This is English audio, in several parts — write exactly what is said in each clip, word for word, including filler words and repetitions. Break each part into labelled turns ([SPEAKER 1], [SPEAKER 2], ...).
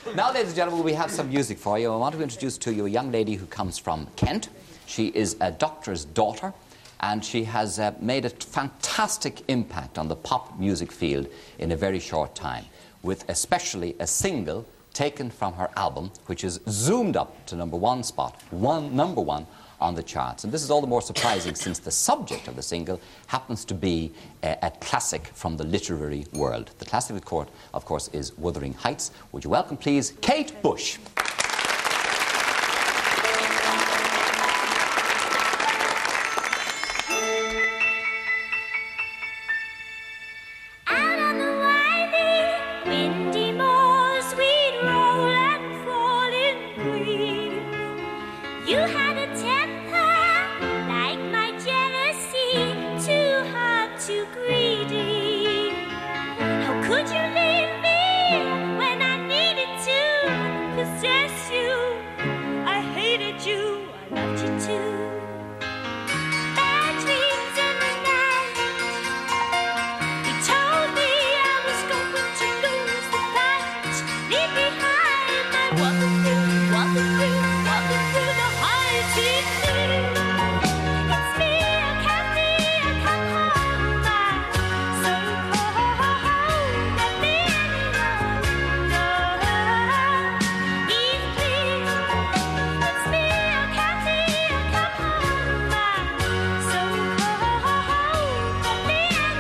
[SPEAKER 1] Now, ladies and gentlemen, we have some music for you. I want to introduce to you a young lady who comes from Kent. She is a doctor's daughter, and she has uh, made a fantastic impact on the pop music field in a very short time, with especially a single taken from her album, which is zoomed up to number one spot, one number one on the charts. And this is all the more surprising since the subject of the single happens to be a, a classic from the literary world. The classic, of course, of course, is Wuthering Heights. Would you welcome, please, Kate Bush.
[SPEAKER 2] You had a temper like my jealousy, too hard, too greedy. How could you leave me when I needed to possess you? I hated you, I loved you too. Bad dreams in the night. You told me I was going to lose the fight. Leave behind my walking through, walking through, walking through the heights. It's me, I can't be, I come home, my so cold. Let me alone. Please, please. It's me, I can't be, I come home, my so cold. Let me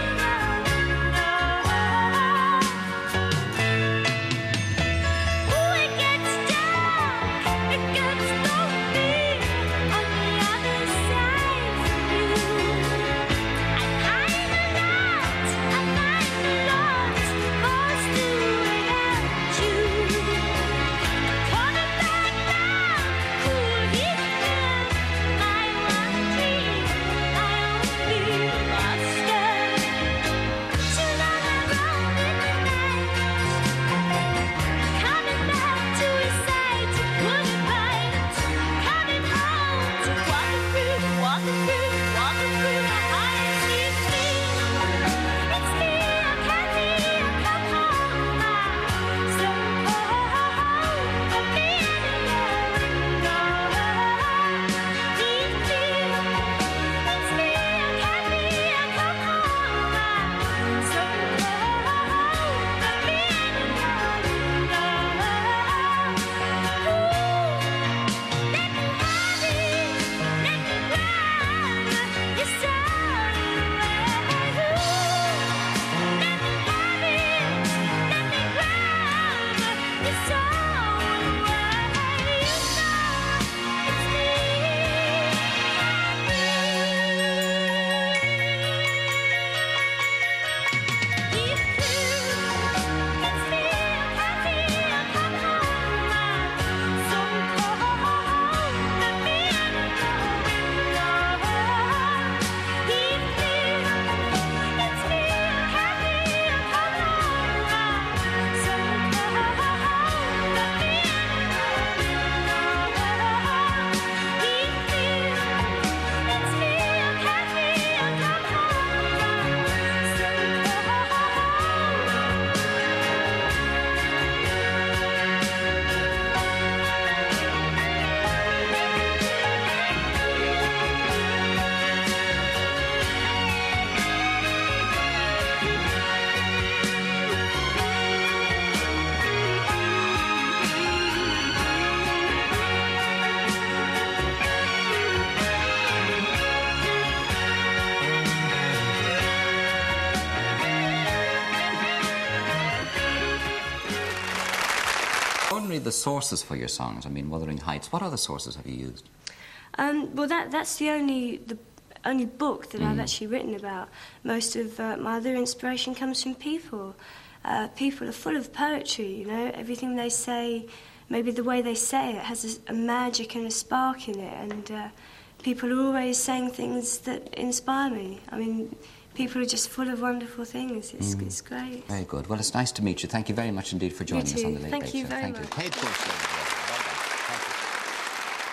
[SPEAKER 2] alone. Ooh, it gets dark, it gets lonely on the other side from you. I find a lot, I find a lot, lost without you. Coming back now, cool evening, my one dream, my only master. Too long around in the night, coming back to his side to put it right, coming home to walking through, walking through, walking through the heights. It's me, it's me, I can't be, I come home, my so cold. Let me alone. Please, please. It's me, I can't be, I come home, my so cold. Let me
[SPEAKER 1] Ordinarily, the sources for your songs, I mean, Wuthering Heights, what other sources have you used?
[SPEAKER 3] Um, well, that that's the only the only book that I've actually written about. Most of uh, my other inspiration comes from people. Uh, people are full of poetry, you know. Everything they say, maybe the way they say it, has a, a magic and a spark in it. And uh, people are always saying things that inspire me. I mean, people are just full of wonderful things. It's, mm. it's great.
[SPEAKER 1] Very good. Well, it's nice to meet you. Thank you very much indeed for joining us on the Late
[SPEAKER 3] Thank
[SPEAKER 1] Late
[SPEAKER 3] you
[SPEAKER 1] Show.
[SPEAKER 3] very
[SPEAKER 1] Thank
[SPEAKER 3] much.
[SPEAKER 1] you. Kate Bush.